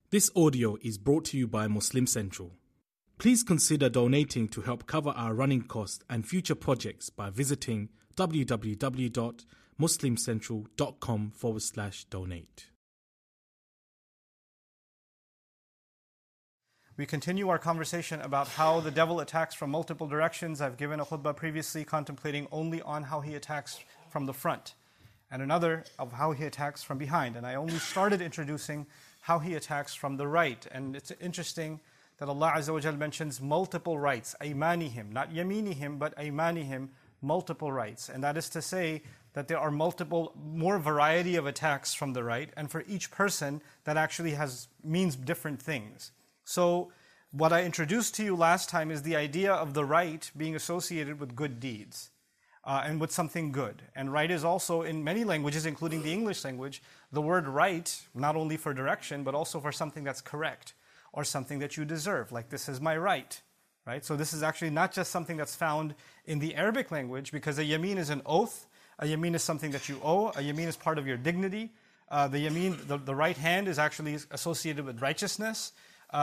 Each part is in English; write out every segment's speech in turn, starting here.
This audio is brought to you by Muslim Central. Please consider donating to help cover our running costs and future projects by visiting www.muslimcentral.com/donate. We continue our conversation about how the devil attacks from multiple directions. I've given a khutbah previously contemplating only on how he attacks from the front, and another of how he attacks from behind. And I only started introducing how he attacks from the right. And it's interesting that Allah Azza wa Jal mentions multiple rights, aymanihim, not yaminihim, but aymanihim, multiple rights. And that is to say that there are more variety of attacks from the right, and for each person that actually means different things. So what I introduced to you last time is the idea of the right being associated with good deeds. And with something good. And right is also, in many languages, including the English language, the word right, not only for direction, but also for something that's correct, or something that you deserve, like this is my right, right? So this is actually not just something that's found in the Arabic language, because a yameen is an oath, a yameen is something that you owe, a yameen is part of your dignity. The right hand is actually associated with righteousness.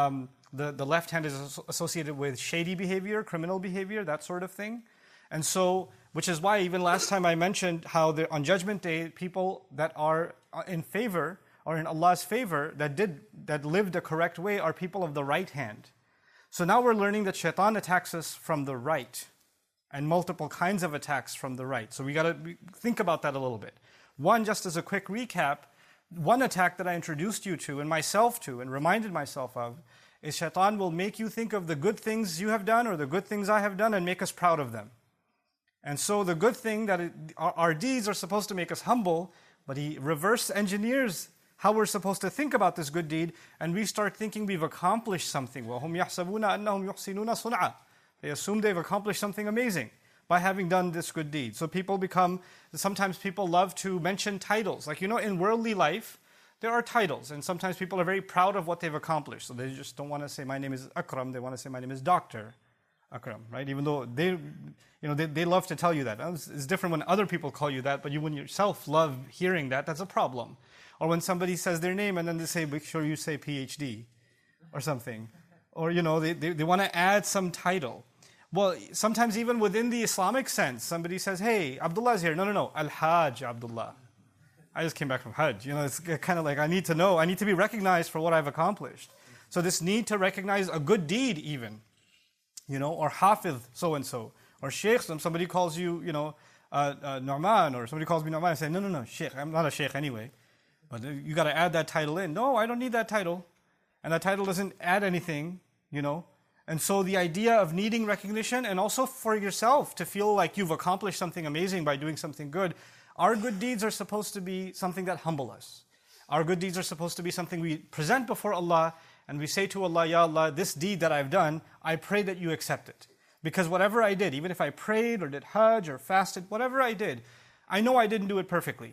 The left hand is associated with shady behavior, criminal behavior, that sort of thing. And so, which is why even last time I mentioned how on Judgment Day, people that are in favor, or in Allah's favor, that lived the correct way are people of the right hand. So now we're learning that shaitan attacks us from the right, and multiple kinds of attacks from the right. So we got to think about that a little bit. One, just as a quick recap, one attack that I introduced you to, and myself to, and reminded myself of, is shaitan will make you think of the good things you have done, or the good things I have done, and make us proud of them. And so the good thing that our deeds are supposed to make us humble, but he reverse engineers how we're supposed to think about this good deed, and we start thinking we've accomplished something. وَهُمْ يَحْسَبُونَ أَنَّهُمْ يُحْسِنُونَ صُنْعًا. They assume they've accomplished something amazing by having done this good deed. So sometimes people love to mention titles. Like, in worldly life, there are titles, and sometimes people are very proud of what they've accomplished. So they just don't want to say, my name is Akram, they want to say, my name is Dr. Akram, right? Even though they love to tell you that. It's different when other people call you that, but you yourself love hearing that. That's a problem. Or when somebody says their name and then they say, make sure you say PhD or something. Or, they want to add some title. Well, sometimes even within the Islamic sense, somebody says, hey, Abdullah's here. No, Al-Hajj Abdullah. I just came back from Hajj. It's kind of like, I need to be recognized for what I've accomplished. So this need to recognize a good deed even. Or Hafiz so-and-so, or Sheikh, somebody calls you, Nu'man, or somebody calls me Nu'man, I say, no, Sheikh, I'm not a Sheikh anyway. But you got to add that title in. No, I don't need that title. And that title doesn't add anything, And so the idea of needing recognition, and also for yourself to feel like you've accomplished something amazing by doing something good, our good deeds are supposed to be something that humble us. Our good deeds are supposed to be something we present before Allah, and we say to Allah, Ya Allah, this deed that I've done, I pray that you accept it. Because whatever I did, even if I prayed or did Hajj or fasted, whatever I did, I know I didn't do it perfectly.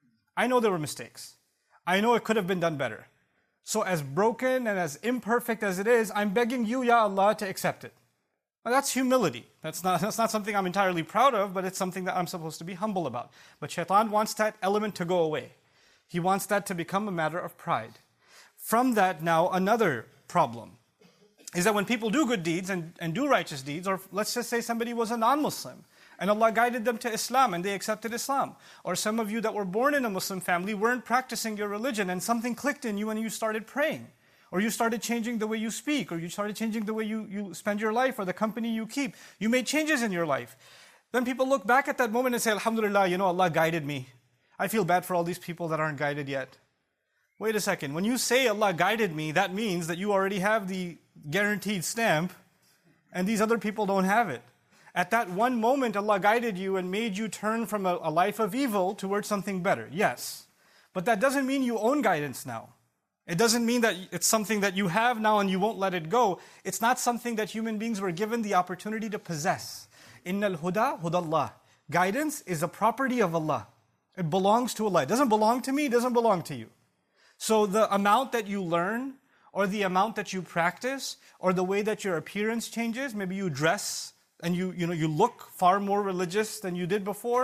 I know there were mistakes. I know it could have been done better. So as broken and as imperfect as it is, I'm begging you, Ya Allah, to accept it. Now that's humility. That's not something I'm entirely proud of, but it's something that I'm supposed to be humble about. But shaitan wants that element to go away. He wants that to become a matter of pride. From that now, another problem is that when people do good deeds and do righteous deeds, or let's just say somebody was a non-Muslim, and Allah guided them to Islam and they accepted Islam. Or some of you that were born in a Muslim family weren't practicing your religion and something clicked in you and you started praying. Or you started changing the way you speak, or you started changing the way you spend your life, or the company you keep. You made changes in your life. Then people look back at that moment and say, Alhamdulillah, Allah guided me. I feel bad for all these people that aren't guided yet. Wait a second. When you say Allah guided me, that means that you already have the guaranteed stamp, and these other people don't have it. At that one moment, Allah guided you and made you turn from a life of evil towards something better. Yes. But that doesn't mean you own guidance now. It doesn't mean that it's something that you have now and you won't let it go. It's not something that human beings were given the opportunity to possess. Innal huda hudallah. Guidance is a property of Allah. It belongs to Allah. It doesn't belong to me, it doesn't belong to you. So the amount that you learn, or the amount that you practice, or the way that your appearance changes, maybe you dress and you look far more religious than you did before,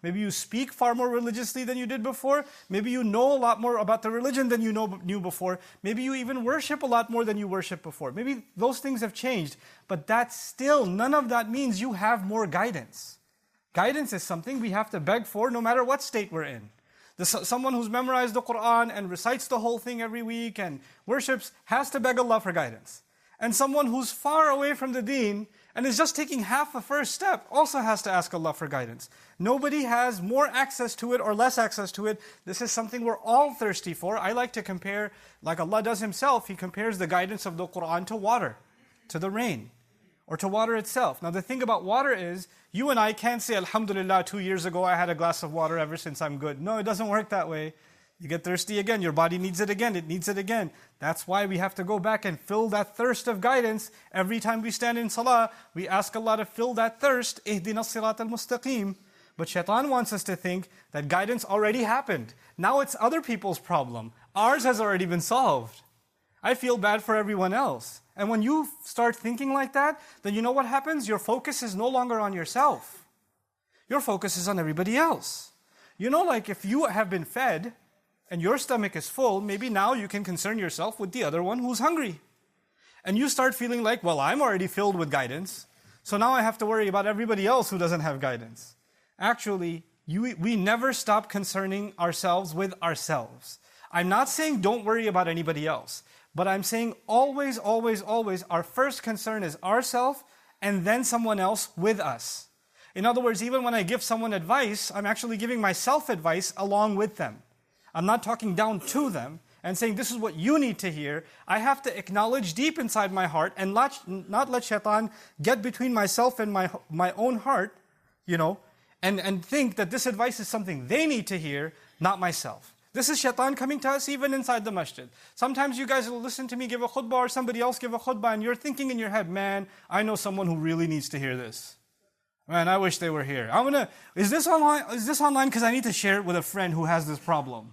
Maybe you speak far more religiously than you did before. Maybe you know a lot more about the religion than you knew before. Maybe you even worship a lot more than you worshiped before. Maybe those things have changed. But that's still, none of that means you have more guidance. Guidance is something we have to beg for no matter what state we're in. Someone who's memorized the Quran and recites the whole thing every week and worships has to beg Allah for guidance. And someone who's far away from the deen and is just taking half the first step also has to ask Allah for guidance. Nobody has more access to it or less access to it. This is something we're all thirsty for. I like to compare, like Allah does Himself, He compares the guidance of the Quran to water, to the rain, or to water itself. Now the thing about water is, you and I can't say, Alhamdulillah, 2 years ago I had a glass of water, ever since I'm good. No, it doesn't work that way. You get thirsty again, your body needs it again, it needs it again. That's why we have to go back and fill that thirst of guidance. Every time we stand in salah, we ask Allah to fill that thirst. Ihdina as-sirat al-mustaqim. But shaitan wants us to think that guidance already happened. Now it's other people's problem. Ours has already been solved. I feel bad for everyone else. And when you start thinking like that, then you know what happens? Your focus is no longer on yourself. Your focus is on everybody else. You know, like if you have been fed and your stomach is full, maybe now you can concern yourself with the other one who's hungry. And you start feeling like, well, I'm already filled with guidance, so now I have to worry about everybody else who doesn't have guidance. Actually, we never stop concerning ourselves with ourselves. I'm not saying don't worry about anybody else, but I'm saying always, always, always, our first concern is ourselves and then someone else with us. In other words, even when I give someone advice, I'm actually giving myself advice along with them. I'm not talking down to them and saying this is what you need to hear. I have to acknowledge deep inside my heart and not let shaitan get between myself and my own heart, and think that this advice is something they need to hear, not myself. This is shaitan coming to us even inside the masjid. Sometimes you guys will listen to me give a khutbah or somebody else give a khutbah and you're thinking in your head, man, I know someone who really needs to hear this. Man, I wish they were here. Is this online because I need to share it with a friend who has this problem?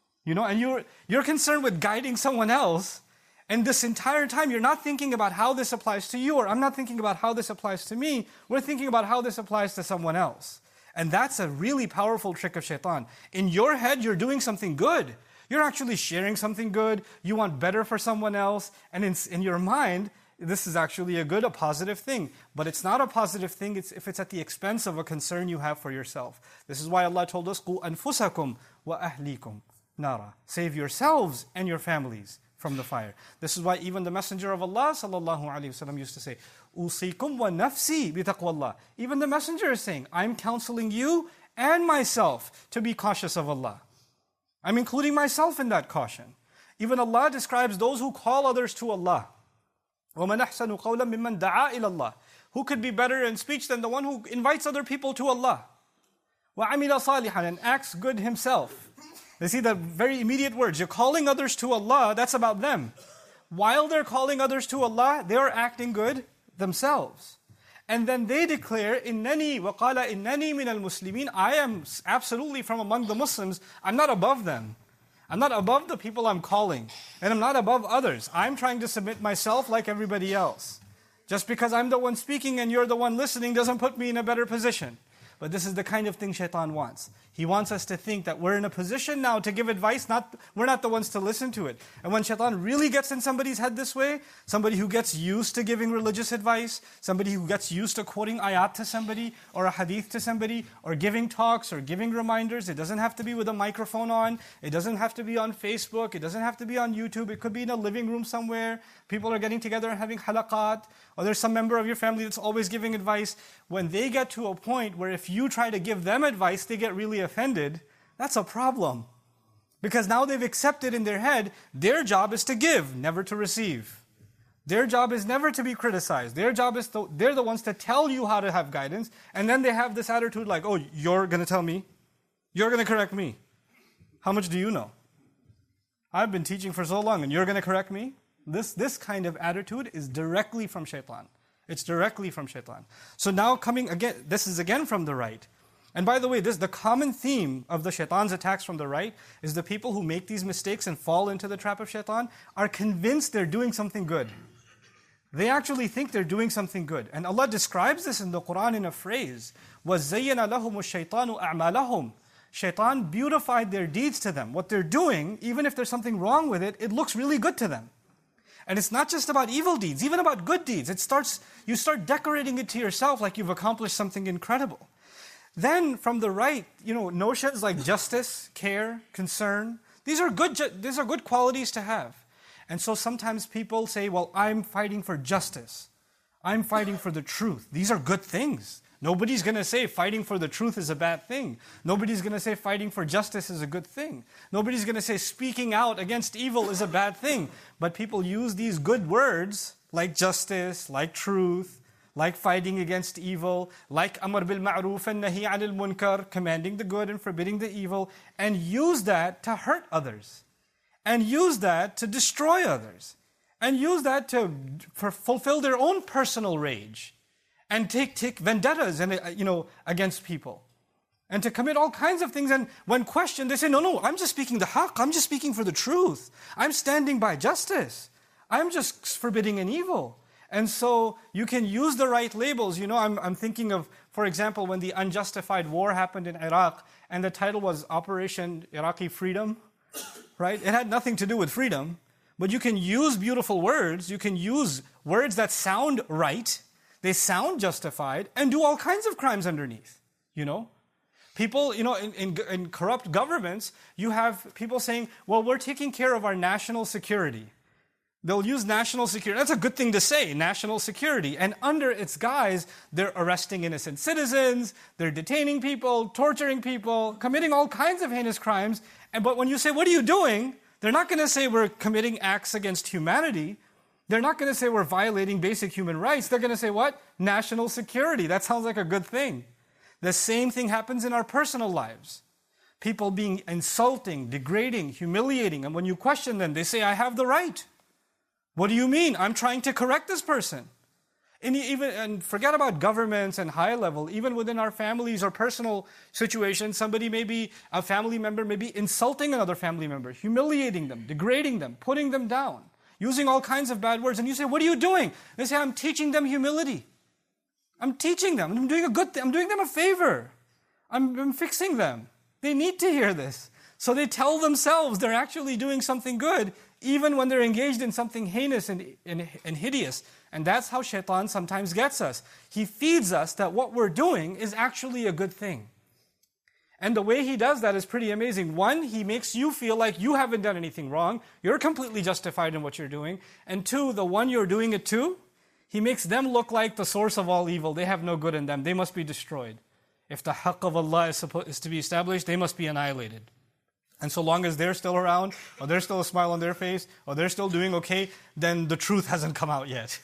And you're concerned with guiding someone else, and this entire time you're not thinking about how this applies to you, or I'm not thinking about how this applies to me. We're thinking about how this applies to someone else. And that's a really powerful trick of shaitan. In your head, you're doing something good. You're actually sharing something good. You want better for someone else. And in your mind, this is actually a positive thing. But it's not a positive thing if it's at the expense of a concern you have for yourself. This is why Allah told us, قُوا أَنفُسَكُمْ وَأَهْلِيكُمْ نَارًا. Save yourselves and your families from the fire. This is why even the Messenger of Allah sallallahu alaihi wasallam used to say, "Usikum wa nafsi bi taqwallah." Even the Messenger is saying, I'm counseling you and myself to be cautious of Allah. I'm including myself in that caution. Even Allah describes those who call others to Allah. وَمَنْ أَحْسَنُ قَوْلًا مِمَّنْ دَعَا إِلَى اللَّهِ. Who could be better in speech than the one who invites other people to Allah? وَعَمِلَ صَالِحًا, and acts good himself. You see the very immediate words. You're calling others to Allah, that's about them. While they're calling others to Allah, they are acting good themselves. And then they declare, إِنَّنِي وَقَالَ إِنَّنِي مِنَ الْمُسْلِمِينَ. I am absolutely from among the Muslims. I'm not above them. I'm not above the people I'm calling. And I'm not above others. I'm trying to submit myself like everybody else. Just because I'm the one speaking and you're the one listening doesn't put me in a better position. But this is the kind of thing shaitan wants. He wants us to think that we're in a position now to give advice, we're not the ones to listen to it. And when shaitan really gets in somebody's head this way, somebody who gets used to giving religious advice, somebody who gets used to quoting ayat to somebody, or a hadith to somebody, or giving talks, or giving reminders, it doesn't have to be with a microphone on, it doesn't have to be on Facebook, it doesn't have to be on YouTube, it could be in a living room somewhere, people are getting together and having halaqat, or there's some member of your family that's always giving advice. When they get to a point where if you try to give them advice, they get really offended, that's a problem. Because now they've accepted in their head, their job is to give, never to receive. Their job is never to be criticized. Their job is they're the ones to tell you how to have guidance, and then they have this attitude like, oh, you're going to tell me? You're going to correct me? How much do you know? I've been teaching for so long, and you're going to correct me? This kind of attitude is directly from shaitan. It's directly from shaitan. So now coming again, this is again from the right. And by the way, the common theme of the shaitan's attacks from the right is the people who make these mistakes and fall into the trap of shaitan are convinced they're doing something good. They actually think they're doing something good. And Allah describes this in the Quran in a phrase, وَزَيَّنَ لَهُمُ الشَّيْطَانُ أَعْمَالَهُم. Shaitan beautified their deeds to them. What they're doing, even if there's something wrong with it, it looks really good to them. And it's not just about evil deeds, even about good deeds. You start decorating it to yourself like you've accomplished something incredible. Then from the right, notions like justice, care, concern, these are good qualities to have. And so sometimes people say, well, I'm fighting for justice. I'm fighting for the truth. These are good things. Nobody's going to say fighting for the truth is a bad thing. Nobody's going to say fighting for justice is a good thing. Nobody's going to say speaking out against evil is a bad thing. But people use these good words like justice, like truth, like fighting against evil, like amr bil ma'roof and nahi anil munkar, commanding the good and forbidding the evil, and use that to hurt others. And use that to destroy others. And use that to fulfill their own personal rage. And take vendettas against people. And to commit all kinds of things. And when questioned, they say, no, I'm just speaking the haqq. I'm just speaking for the truth. I'm standing by justice. I'm just forbidding an evil. And so you can use the right labels. I'm thinking of, for example, when the unjustified war happened in Iraq, and the title was Operation Iraqi Freedom. Right? It had nothing to do with freedom, but you can use beautiful words. You can use words that sound right. They sound justified and do all kinds of crimes underneath. People, in corrupt governments, you have people saying, well, we're taking care of our national security. They'll use national security. That's a good thing to say, national security. And under its guise, they're arresting innocent citizens, they're detaining people, torturing people, committing all kinds of heinous crimes. But when you say, what are you doing? They're not going to say we're committing acts against humanity. They're not going to say we're violating basic human rights. They're going to say what? National security. That sounds like a good thing. The same thing happens in our personal lives. People being insulting, degrading, humiliating. And when you question them, they say, I have the right. What do you mean? I'm trying to correct this person. And forget about governments and high level, even within our families or personal situations, a family member may be insulting another family member, humiliating them, degrading them, putting them down, using all kinds of bad words. And you say, what are you doing? They say, I'm teaching them humility. I'm teaching them. I'm doing a good thing. I'm doing them a favor. I'm fixing them. They need to hear this. So they tell themselves they're actually doing something good, even when they're engaged in something heinous and hideous. And that's how shaitan sometimes gets us. He feeds us that what we're doing is actually a good thing. And the way he does that is pretty amazing. One, he makes you feel like you haven't done anything wrong. You're completely justified in what you're doing. And two, the one you're doing it to, he makes them look like the source of all evil. They have no good in them. They must be destroyed. If the haqq of Allah is to be established, they must be annihilated. And so long as they're still around, or there's still a smile on their face, or they're still doing okay, then the truth hasn't come out yet.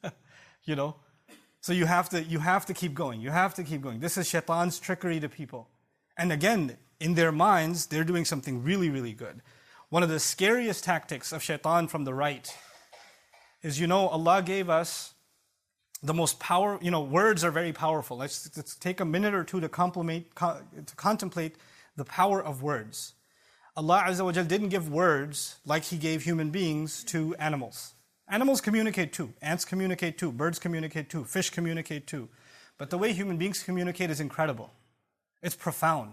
So you have to keep going. You have to keep going. This is shaitan's trickery to people. And again, in their minds, they're doing something really, really good. One of the scariest tactics of shaitan from the right is, Allah gave us the most power, words are very powerful. Let's take a minute or two to contemplate the power of words. Allah Azza wa Jal didn't give words like He gave human beings to animals. Animals communicate too. Ants communicate too. Birds communicate too. Fish communicate too. But the way human beings communicate is incredible. It's profound.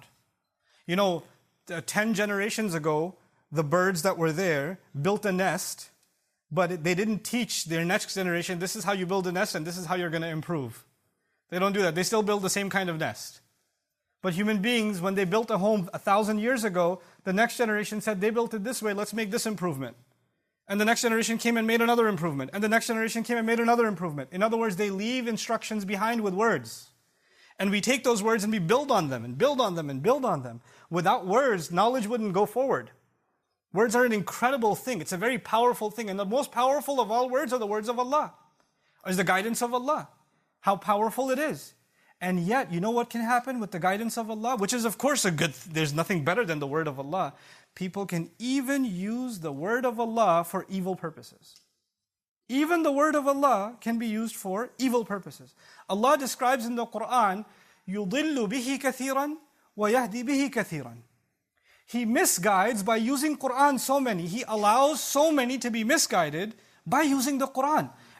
10 generations ago, the birds that were there built a nest, but they didn't teach their next generation, this is how you build a nest and this is how you're going to improve. They don't do that. They still build the same kind of nest. But human beings, when they built a home 1,000 years ago, the next generation said, they built it this way, let's make this improvement. And the next generation came and made another improvement. And the next generation came and made another improvement. In other words, they leave instructions behind with words. And we take those words and we build on them and build on them and build on them. Without words, knowledge wouldn't go forward. Words are an incredible thing. It's a very powerful thing. And the most powerful of all words are the words of Allah. Is the guidance of Allah. How powerful it is. And yet, you know what can happen with the guidance of Allah? Which is, of course, there's nothing better than the word of Allah. People can even use the word of Allah for evil purposes. Even the word of Allah can be used for evil purposes. Allah describes in the Quran, يُضِلُّ بِهِ كَثِيرًا وَيَهْدِي بِهِ كَثِيرًا. He misguides by using Quran so many. He allows so many to be misguided by using the Quran.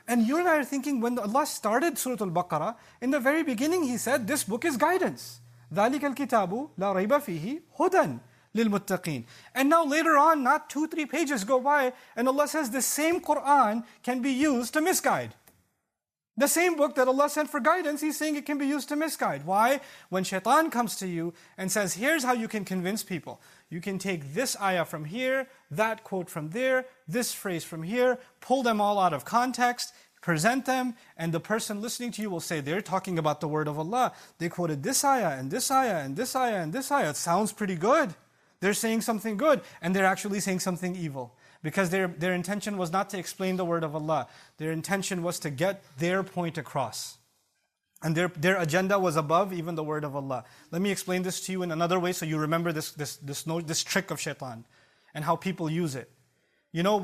And you and I are thinking, when Allah started Surah Al-Baqarah, in the very beginning He said, this book is guidance. ذَلِكَ الْكِتَابُ لَا رَيْبَ فِيهِ هُدًى لِلْمُتَّقِينَ. And now later on, not 2-3 pages go by, and Allah says the same Qur'an can be used to misguide. The same book that Allah sent for guidance, He's saying it can be used to misguide. Why? When shaitan comes to you and says, here's how you can convince people. You can take this ayah from here, that quote from there, this phrase from here, pull them all out of context, present them, and the person listening to you will say, they're talking about the word of Allah. They quoted this ayah, and this ayah, and this ayah, and this ayah. It sounds pretty good. They're saying something good, and they're actually saying something evil. Because their intention was not to explain the word of Allah. Their intention was to get their point across. And their agenda was above even the word of Allah. Let me explain this to you in another way so you remember this trick of shaitan and how people use it. You know,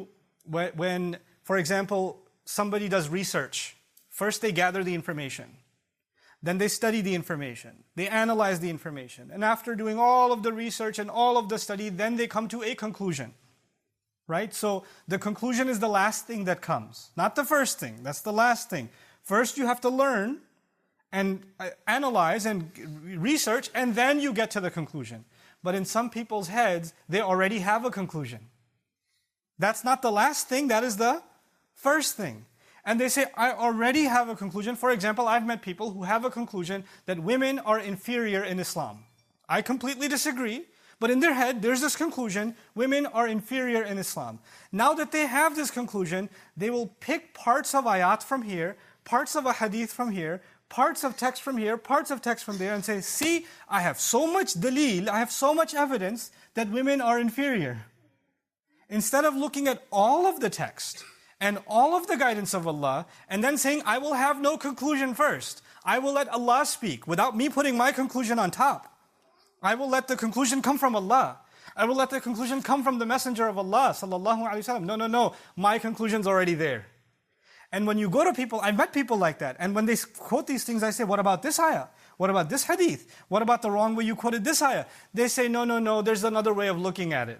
when, for example, somebody does research, first they gather the information. Then they study the information. They analyze the information. And after doing all of the research and all of the study, then they come to a conclusion. Right? So the conclusion is the last thing that comes. Not the first thing. That's the last thing. First you have to learn and analyze and research, and then you get to the conclusion. But in some people's heads, they already have a conclusion. That's not the last thing, that is the first thing. And they say, I already have a conclusion. For example, I've met people who have a conclusion that women are inferior in Islam. I completely disagree. But in their head, there's this conclusion, women are inferior in Islam. Now that they have this conclusion, they will pick parts of ayat from here, parts of a hadith from here, parts of text from here, parts of text from there, and say, see, I have so much daleel, I have so much evidence that women are inferior. Instead of looking at all of the text and all of the guidance of Allah, and then saying, I will have no conclusion first. I will let Allah speak without me putting my conclusion on top. I will let the conclusion come from Allah. I will let the conclusion come from the Messenger of Allah sallallahu alaihi wasallam. No. My conclusion's already there. And when you go to people, I've met people like that. And when they quote these things, I say, what about this ayah? What about this hadith? What about the wrong way you quoted this ayah? They say, no, there's another way of looking at it.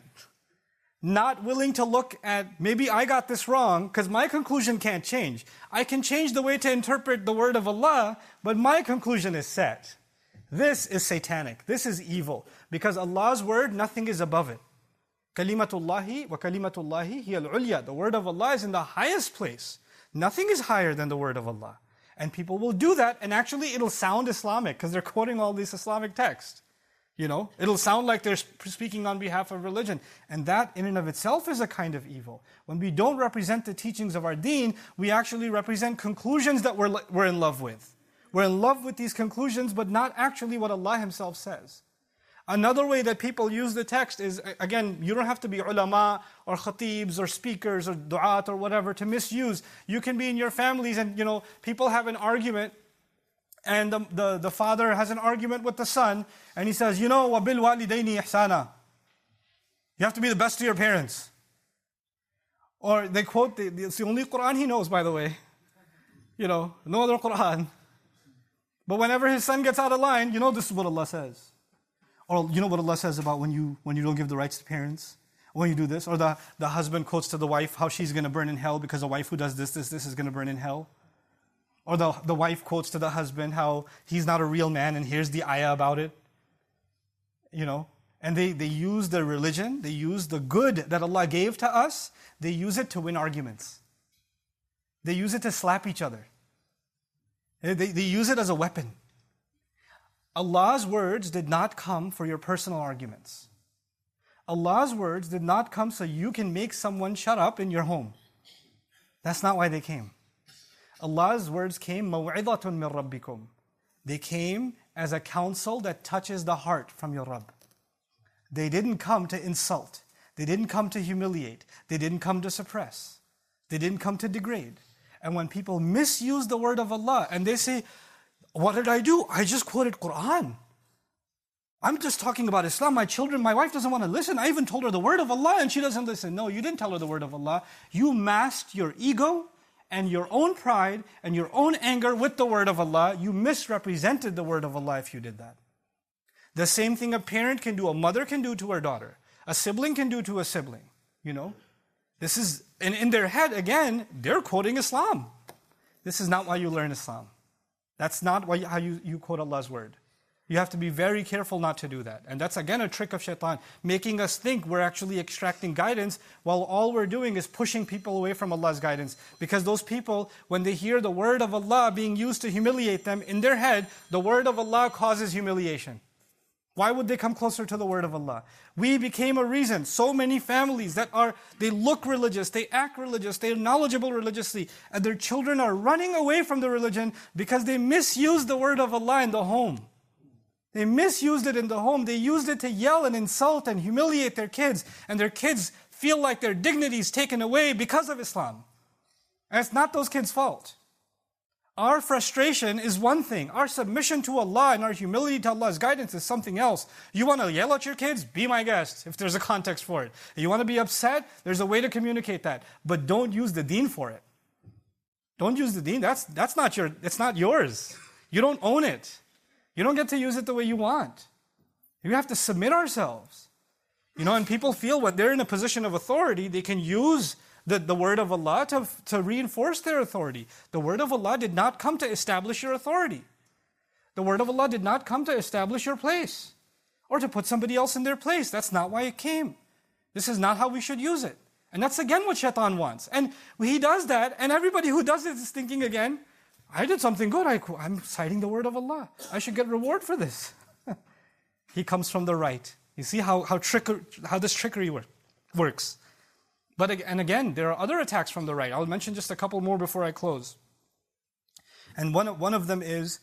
Not willing to look at, maybe I got this wrong, because my conclusion can't change. I can change the way to interpret the word of Allah, but my conclusion is set. This is satanic. This is evil. Because Allah's word, nothing is above it. Kalimatullahi wa kalimatullahi hiya al-ulya. The word of Allah is in the highest place. Nothing is higher than the word of Allah. And people will do that, and actually it'll sound Islamic, because they're quoting all these Islamic texts. You know, it'll sound like they're speaking on behalf of religion. And that in and of itself is a kind of evil. When we don't represent the teachings of our deen, we actually represent conclusions that we're in love with. We're in love with these conclusions, but not actually what Allah Himself says. Another way that people use the text is, again, you don't have to be ulama or khatibs or speakers or du'at or whatever to misuse. You can be in your families and, people have an argument, and the father has an argument with the son, and he says, وَبِالْوَالِدَيْنِ إِحْسَانًا. You have to be the best to your parents. Or they quote, it's the only Qur'an he knows, by the way. No other Qur'an. But whenever his son gets out of line, this is what Allah says. Or what Allah says about when you don't give the rights to parents, when you do this. Or the husband quotes to the wife how she's going to burn in hell because a wife who does this is going to burn in hell. Or the wife quotes to the husband how he's not a real man and here's the ayah about it. And they use the religion, they use the good that Allah gave to us, they use it to win arguments. They use it to slap each other. They use it as a weapon. Allah's words did not come for your personal arguments. Allah's words did not come so you can make someone shut up in your home. That's not why they came. Allah's words came, مَوْعِظَةٌ مِّن رَبِّكُمْ. They came as a counsel that touches the heart from your Rabb. They didn't come to insult. They didn't come to humiliate. They didn't come to suppress. They didn't come to degrade. And when people misuse the word of Allah and they say, what did I do? I just quoted Qur'an. I'm just talking about Islam. My wife doesn't want to listen. I even told her the word of Allah and she doesn't listen. No, you didn't tell her the word of Allah. You masked your ego and your own pride and your own anger with the word of Allah. You misrepresented the word of Allah if you did that. The same thing a parent can do, a mother can do to her daughter. A sibling can do to a sibling, This is, and in their head, again, they're quoting Islam. This is not why you learn Islam. That's not how you quote Allah's word. You have to be very careful not to do that. And that's again a trick of shaitan, making us think we're actually extracting guidance while all we're doing is pushing people away from Allah's guidance. Because those people, when they hear the word of Allah being used to humiliate them, in their head, the word of Allah causes humiliation. Why would they come closer to the word of Allah? We became a reason. So many families they look religious, they act religious, they're knowledgeable religiously, and their children are running away from the religion because they misused the word of Allah in the home. They misused it in the home. They used it to yell and insult and humiliate their kids, and their kids feel like their dignity is taken away because of Islam. And it's not those kids' fault. Our frustration is one thing. Our submission to Allah and our humility to Allah's guidance is something else. You want to yell at your kids? Be my guest, if there's a context for it. You want to be upset? There's a way to communicate that. But don't use the deen for it. Don't use the deen. It's not yours. You don't own it. You don't get to use it the way you want. You have to submit ourselves. And people feel when they're in a position of authority, they can use the word of Allah to reinforce their authority. The word of Allah did not come to establish your authority. The word of Allah did not come to establish your place or to put somebody else in their place. That's not why it came. This is not how we should use it. And that's again what shaitan wants. And he does that, and everybody who does it is thinking again, I did something good. I'm citing the word of Allah. I should get reward for this. He comes from the right. You see how this trickery works. And again, there are other attacks from the right. I'll mention just a couple more before I close. And one of them is,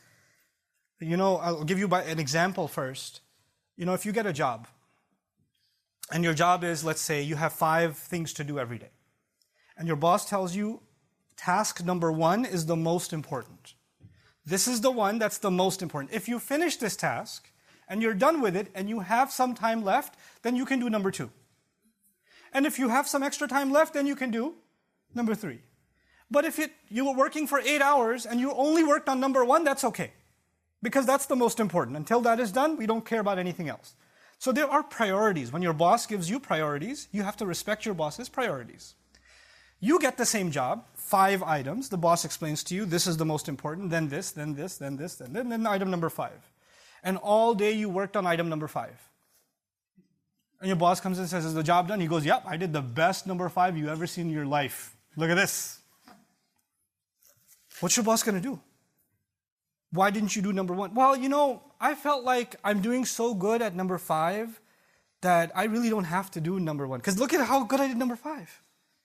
I'll give you an example first. If you get a job, and your job is, let's say, you have 5 things to do every day. And your boss tells you, task number 1 is the most important. This is the one that's the most important. If you finish this task, and you're done with it, and you have some time left, then you can do number 2. And if you have some extra time left, then you can do number 3. But if you were working for 8 hours, and you only worked on number 1, that's okay. Because that's the most important. Until that is done, we don't care about anything else. So there are priorities. When your boss gives you priorities, you have to respect your boss's priorities. You get the same job, 5 items. The boss explains to you, this is the most important, then this, then this, then this, then item number 5. And all day you worked on item number 5. And your boss comes in and says, is the job done? He goes, yep, I did the best number 5 you ever seen in your life. Look at this. What's your boss going to do? Why didn't you do number 1? Well, I felt like I'm doing so good at number 5 that I really don't have to do number 1. Because look at how good I did number 5.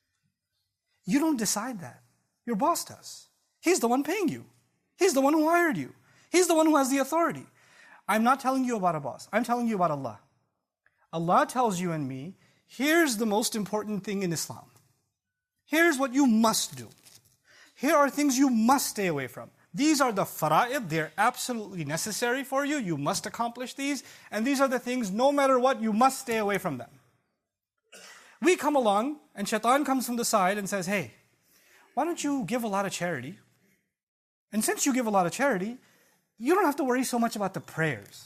You don't decide that. Your boss does. He's the one paying you. He's the one who hired you. He's the one who has the authority. I'm not telling you about a boss. I'm telling you about Allah. Allah tells you and me, here's the most important thing in Islam. Here's what you must do. Here are things you must stay away from. These are the fara'id. They're absolutely necessary for you. You must accomplish these. And these are the things, no matter what, you must stay away from them. We come along, and shaitan comes from the side and says, hey, why don't you give a lot of charity? And since you give a lot of charity, you don't have to worry so much about the prayers.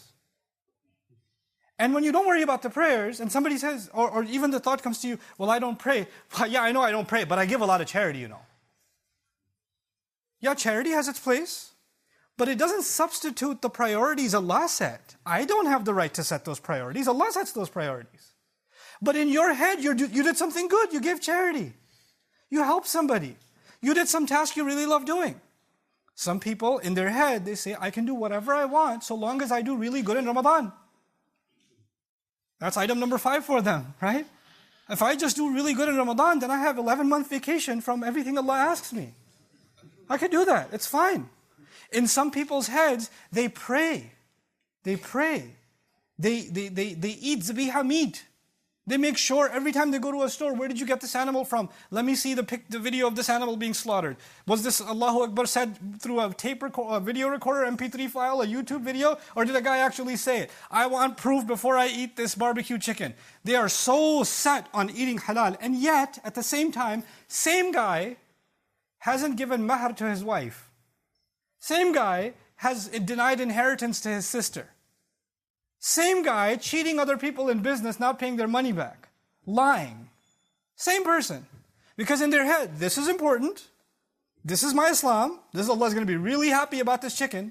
And when you don't worry about the prayers, and somebody says, or even the thought comes to you, well, I don't pray. Well, yeah, I know I don't pray, but I give a lot of charity, Yeah, charity has its place, but it doesn't substitute the priorities Allah set. I don't have the right to set those priorities. Allah sets those priorities. But in your head, you did something good. You gave charity. You helped somebody. You did some task you really love doing. Some people, in their head, they say, I can do whatever I want so long as I do really good in Ramadan. That's item number 5 for them, right? If I just do really good in Ramadan, then I have 11-month vacation from everything Allah asks me. I can do that. It's fine. In some people's heads, they pray. They pray. They eat zabiha meat. They make sure every time they go to a store, where did you get this animal from? Let me see the video of this animal being slaughtered. Was this Allahu Akbar said through a video recorder, MP3 file, a YouTube video? Or did a guy actually say it? I want proof before I eat this barbecue chicken. They are so set on eating halal. And yet, at the same time, same guy hasn't given mahr to his wife. Same guy has denied inheritance to his sister. Same guy cheating other people in business, not paying their money back. Lying. Same person. Because in their head, this is important. This is my Islam. This Allah is going to be really happy about this chicken.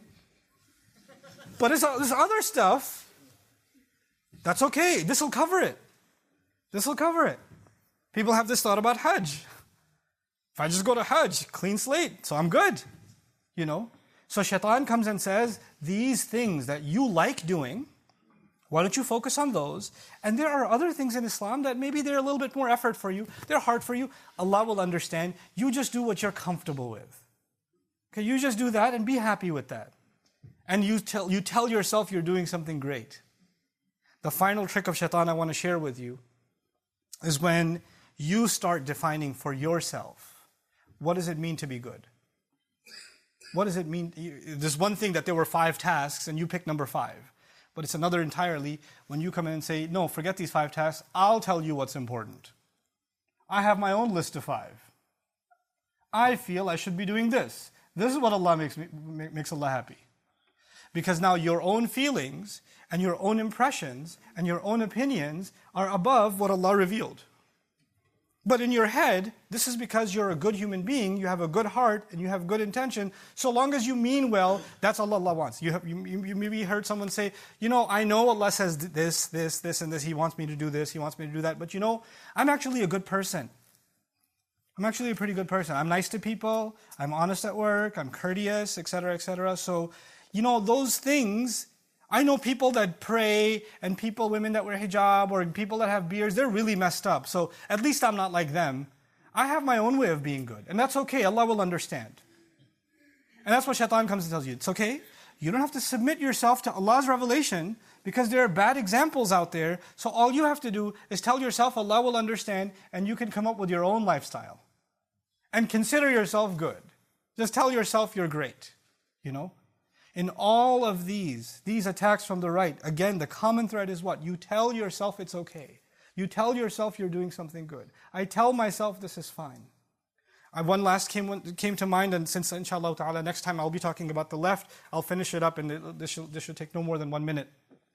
But this other stuff, that's okay. This will cover it. This will cover it. People have this thought about Hajj. If I just go to Hajj, clean slate, so I'm good. So shaitan comes and says, these things that you like doing, why don't you focus on those? And there are other things in Islam that maybe they're a little bit more effort for you. They're hard for you. Allah will understand. You just do what you're comfortable with. Okay, you just do that and be happy with that. And you tell yourself you're doing something great. The final trick of shaitan I want to share with you is when you start defining for yourself, what does it mean to be good? What does it mean? There's one thing that there were 5 tasks and you pick number 5. But it's another entirely when you come in and say, no, forget these 5 tasks, I'll tell you what's important. I have my own list of 5. I feel I should be doing this. This is what Allah makes Allah happy. Because now your own feelings and your own impressions and your own opinions are above what Allah revealed. But in your head, this is because you're a good human being, you have a good heart, and you have good intention. So long as you mean well, that's all Allah wants. You maybe heard someone say, I know Allah says this, and this. He wants me to do this, He wants me to do that. But I'm actually a good person. I'm actually a pretty good person. I'm nice to people, I'm honest at work, I'm courteous, etc., etc. So, those things, I know people that pray and women that wear hijab or people that have beards, they're really messed up. So at least I'm not like them. I have my own way of being good. And that's okay. Allah will understand. And that's what shaitan comes and tells you. It's okay. You don't have to submit yourself to Allah's revelation because there are bad examples out there. So all you have to do is tell yourself Allah will understand and you can come up with your own lifestyle. And consider yourself good. Just tell yourself you're great. In all of these attacks from the right, again, the common thread is what? You tell yourself it's okay. You tell yourself you're doing something good. I tell myself this is fine. One last came to mind, and since inshallah ta'ala next time I'll be talking about the left, I'll finish it up, and this should take no more than 1 minute.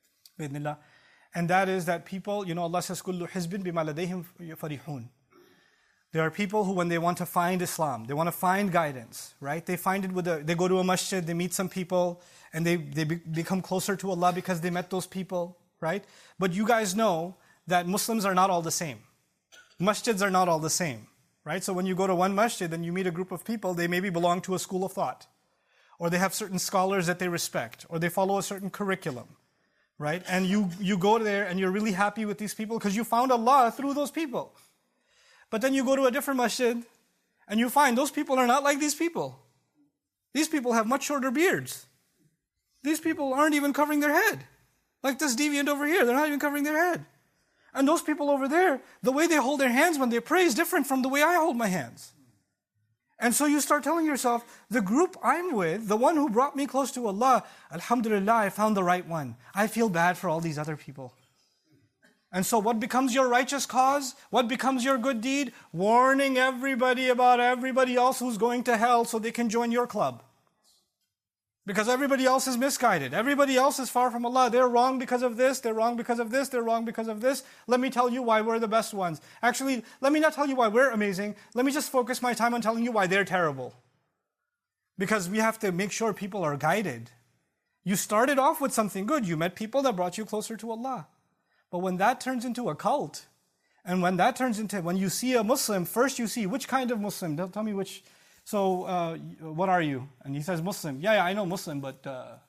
And that is that people, Allah says, كُلُّ حِزْبٍ بِمَا لَدَيْهِمْ فَرِحُونَ. There are people who, when they want to find Islam, they want to find guidance, right? They find it they go to a masjid, they meet some people, and they become closer to Allah because they met those people, right? But you guys know that Muslims are not all the same. Masjids are not all the same, right? So when you go to one masjid and you meet a group of people, they maybe belong to a school of thought, or they have certain scholars that they respect, or they follow a certain curriculum, right? And you go there and you're really happy with these people because you found Allah through those people. But then you go to a different masjid and you find those people are not like these people. These people have much shorter beards. These people aren't even covering their head. Like this deviant over here, they're not even covering their head. And those people over there, the way they hold their hands when they pray is different from the way I hold my hands. And so you start telling yourself, the group I'm with, the one who brought me close to Allah, alhamdulillah, I found the right one. I feel bad for all these other people. And so what becomes your righteous cause? What becomes your good deed? Warning everybody about everybody else who's going to hell so they can join your club. Because everybody else is misguided. Everybody else is far from Allah. They're wrong because of this, they're wrong because of this, they're wrong because of this. Let me tell you why we're the best ones. Actually, let me not tell you why we're amazing. Let me just focus my time on telling you why they're terrible. Because we have to make sure people are guided. You started off with something good. You met people that brought you closer to Allah. But when that turns into a cult, and when you see a Muslim, first you see which kind of Muslim. Tell me which. So, what are you? And he says Muslim. Yeah, I know Muslim, but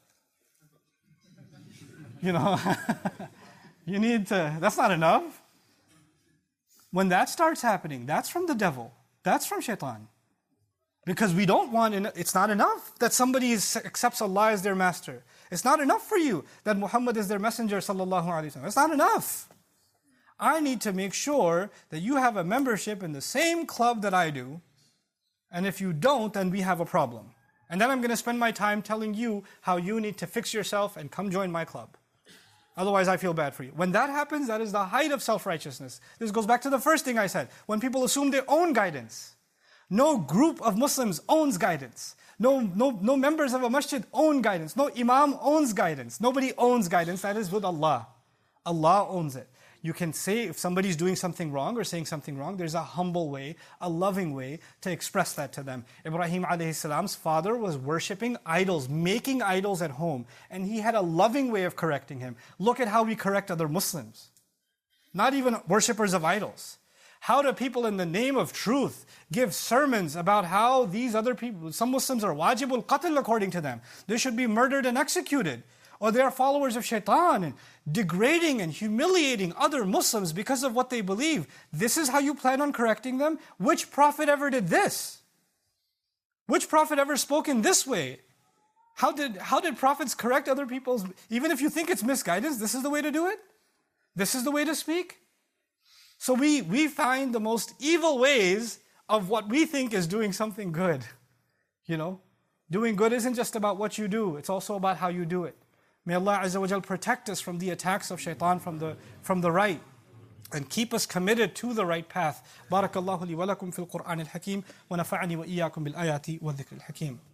you need to. That's not enough. When that starts happening, that's from the devil. That's from shaitan. Because we don't want. It's not enough that somebody accepts Allah as their master. It's not enough for you that Muhammad is their messenger, sallallahu alaihi wasallam. It's not enough. I need to make sure that you have a membership in the same club that I do. And if you don't, then we have a problem. And then I'm going to spend my time telling you how you need to fix yourself and come join my club. Otherwise, I feel bad for you. When that happens, that is the height of self-righteousness. This goes back to the first thing I said. When people assume their own guidance. No group of Muslims owns guidance. No members of a masjid own guidance. No imam owns guidance. Nobody owns guidance. That is with Allah. Allah owns it. You can say if somebody's doing something wrong or saying something wrong, there's a humble way, a loving way to express that to them. Ibrahim alayhi salam's father was worshipping idols, making idols at home, and he had a loving way of correcting him. Look at how we correct other Muslims. Not even worshippers of idols. How do people in the name of truth give sermons about how these other people, some Muslims are wajibul qatl according to them. They should be murdered and executed. Or they are followers of shaitan and degrading and humiliating other Muslims because of what they believe. This is how you plan on correcting them? Which prophet ever did this? Which prophet ever spoke in this way? How did prophets correct other people's, even if you think it's misguidance, this is the way to do it? This is the way to speak? So we find the most evil ways of what we think is doing something good. You know, doing good isn't just about what you do, it's also about how you do it. May Allah Azza wa Jal protect us from the attacks of shaitan from the right and keep us committed to the right path. Barakallahu li wa lakum fil Qur'an al-Hakim wa nafa'ani wa iyyakum bil ayati wa dhikr al-Hakim.